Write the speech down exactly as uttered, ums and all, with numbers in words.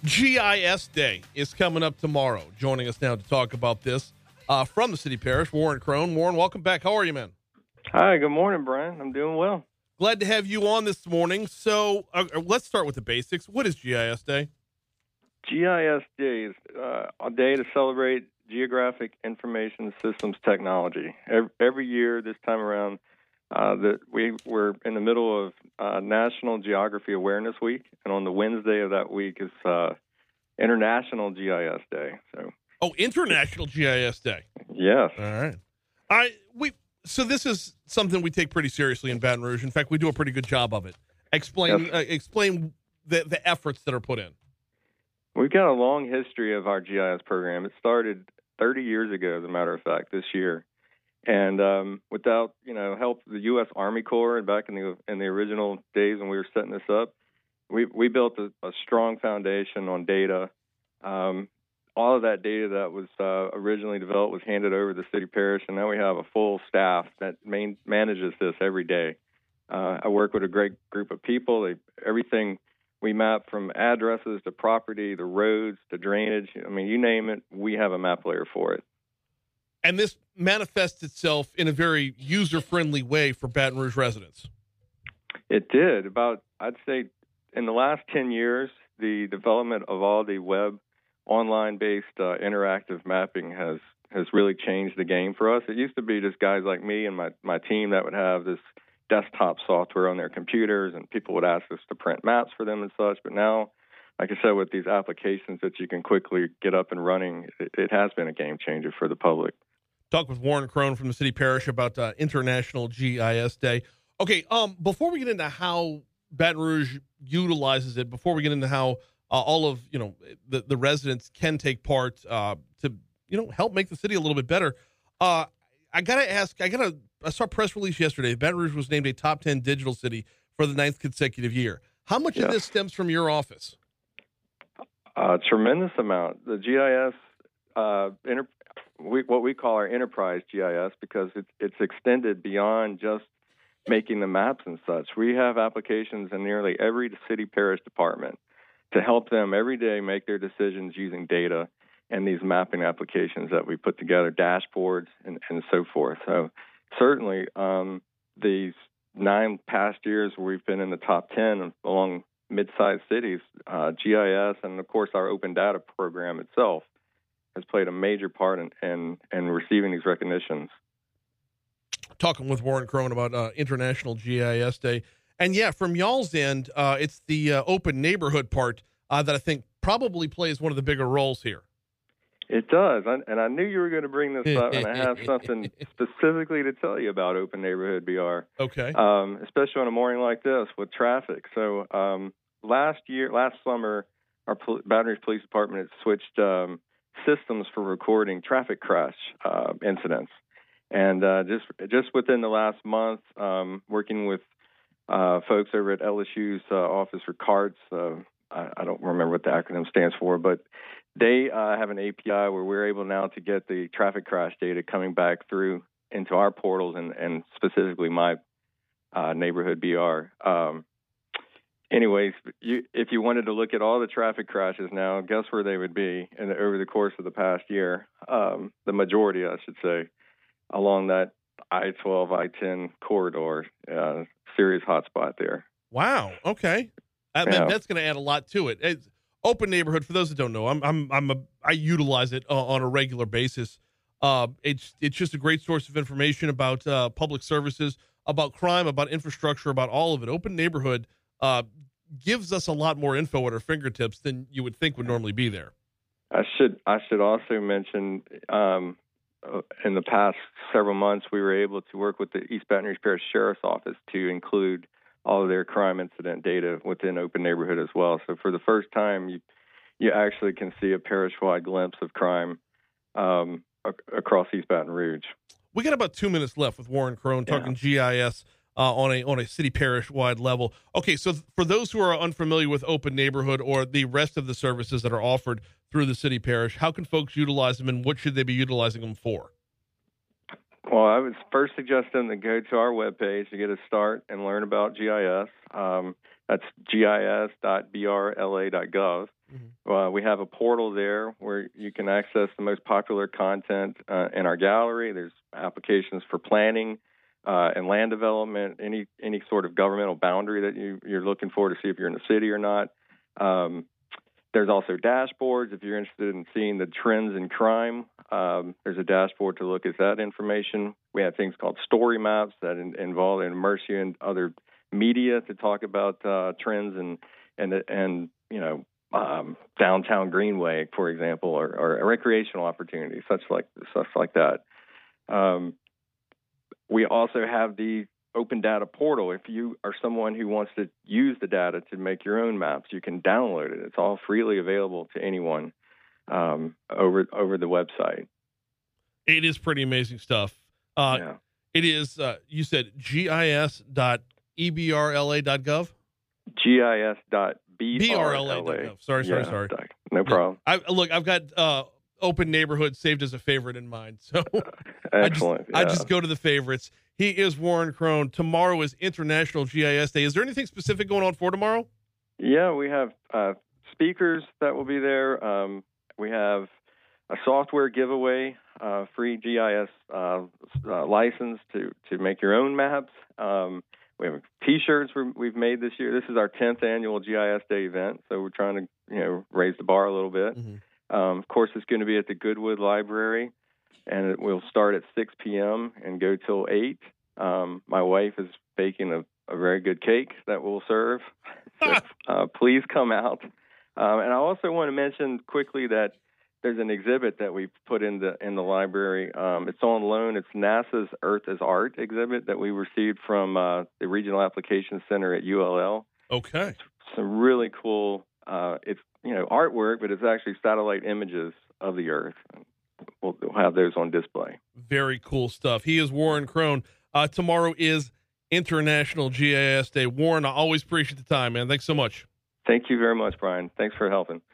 G I S Day is coming up tomorrow. Joining us now to talk about this uh, from the city parish, Warren Crone. Warren, welcome back. How are you, man? Hi, good morning, Brian. I'm doing well. Glad to have you on this morning. So uh, let's start with the basics. What is G I S Day? G I S Day is uh, a day to celebrate Geographic Information Systems technology. Every, every year this time around, uh, the, we, we're in the middle of uh, National Geography Awareness Week, and on the Wednesday of that week is uh, International G I S Day. So, Oh, International G I S Day. yes. All right. I we so this is something we take pretty seriously in Baton Rouge. In fact, we do a pretty good job of it. Explain Yes. uh, explain the the efforts that are put in. We've got a long history of our G I S program. It started thirty years ago, as a matter of fact, this year. And um, without, you know, help of the U S Army Corps, and back in the in the original days when we were setting this up, we we built a, a strong foundation on data. Um, all of that data that was uh, originally developed was handed over to the city parish, and now we have a full staff that main, manages this every day. Uh, I work with a great group of people. They, everything we map from addresses to property, to roads, to drainage. I mean, you name it, we have a map layer for it. And this manifests itself in a very user-friendly way for Baton Rouge residents. It did. About, I'd say, in the last ten years, the development of all the web, online-based uh, interactive mapping has has really changed the game for us. It used to be just guys like me and my, my team that would have this desktop software on their computers, and people would ask us to print maps for them and such. But now, like I said, with these applications that you can quickly get up and running, it, it has been a game changer for the public. Talk with Warren Crone from the city parish about uh, International G I S Day. Okay, um, before we get into how Baton Rouge utilizes it, before we get into how uh, all of you know the, the residents can take part uh, to you know help make the city a little bit better, uh, I gotta ask. I gotta. I saw a press release yesterday. Baton Rouge was named a top ten digital city for the ninth consecutive year. How much Yes. of this stems from your office? A tremendous amount. The G I S, uh, inter- we, what we call our enterprise G I S, because it's, it's extended beyond just making the maps and such. We have applications in nearly every city parish department to help them every day make their decisions using data and these mapping applications that we put together, dashboards and, and so forth. So certainly um, these nine past years where we've been in the top ten along mid-sized cities, uh, G I S and, of course, our open data program itself has played a major part in, in, in receiving these recognitions. Talking with Warren Crone about uh, International G I S Day. And, yeah, from y'all's end, uh, it's the uh, open neighborhood part uh, that I think probably plays one of the bigger roles here. It does, I, and I knew you were going to bring this up, and I have something specifically to tell you about Open Neighborhood B R. Okay. Um, especially on a morning like this with traffic. So um, last year, last summer, our pol- Baton Rouge Police Department had switched um, systems for recording traffic crash uh, incidents, and uh, just just within the last month, um, working with uh, folks over at L S U's uh, Office for CARTS. Uh, I, I don't remember what the acronym stands for, but they uh, have an A P I where we're able now to get the traffic crash data coming back through into our portals and, and specifically my uh, neighborhood B R. Um, anyways, you, if you wanted to look at all the traffic crashes now, guess where they would be in the, over the course of the past year? Um, the majority, I should say, along that I twelve, I ten corridor, uh, serious hotspot there. Wow. Okay. I mean, Yeah. that's going to add a lot to it. It's open neighborhood. For those that don't know, I'm I'm I'm a I utilize it uh, on a regular basis. Uh, it's it's just a great source of information about uh, public services, about crime, about infrastructure, about all of it. Open neighborhood uh, gives us a lot more info at our fingertips than you would think would normally be there. I should I should also mention um, uh, in the past several months we were able to work with the East Baton Rouge Parish Sheriff's Office to include all of their crime incident data within Open Neighborhood as well. So for the first time, you you actually can see a parish-wide glimpse of crime um, ac- across East Baton Rouge. We got about two minutes left with Warren Crone talking Yeah. G I S uh, on a on a city parish wide level. Okay, so for those who are unfamiliar with Open Neighborhood or the rest of the services that are offered through the city parish, how can folks utilize them, and what should they be utilizing them for? Well, I would first suggest them to go to our webpage to get a start and learn about G I S. Um, that's G I S dot B R L A dot gov. Mm-hmm. Uh, we have a portal there where you can access the most popular content uh, in our gallery. There's applications for planning uh, and land development, any any sort of governmental boundary that you, you're looking for to see if you're in the city or not. Um, there's also dashboards if you're interested in seeing the trends in crime. Um, there's a dashboard to look at that information. We have things called story maps that in, involve and immerse you in other media to talk about uh, trends and and and you know um, downtown Greenway, for example, or, or recreational opportunities, such like such like that. Um, we also have the open data portal. If you are someone who wants to use the data to make your own maps, you can download it. It's all freely available to anyone um, over over the website. It is pretty amazing stuff. Uh, yeah. It is. Uh, you said G I S dot E B R L A dot gov. G I S dot B R L A. Sorry, sorry, yeah, sorry. No problem. I, look, I've got uh, Open Neighborhood saved as a favorite in mind, so excellent. I just, yeah. I just go to the favorites. He is Warren Crone. Tomorrow is International G I S Day. Is there anything specific going on for tomorrow? Yeah, we have uh, speakers that will be there. Um, we have a software giveaway, uh, free G I S uh, uh, license to, to make your own maps. Um, we have T-shirts we've made this year. This is our tenth annual G I S Day event, so we're trying to you know raise the bar a little bit. Mm-hmm. Um, of course, it's going to be at the Goodwood Library, and it will start at six p.m. and go till eight. Um, my wife is baking a, a very good cake that we'll serve. So, uh, please come out. Um, and I also want to mention quickly that there's an exhibit that we put in the in the library. Um, it's on loan. It's NASA's Earth as Art exhibit that we received from uh, the Regional Application Center at U L L. Okay. It's some really cool. Uh, it's you know artwork, but it's actually satellite images of the Earth. We'll, we'll have those on display. Very cool stuff. He is Warren Crone. Uh, tomorrow is International G I S Day. Warren, I always appreciate the time, man. Thanks so much. Thank you very much, Brian. Thanks for helping.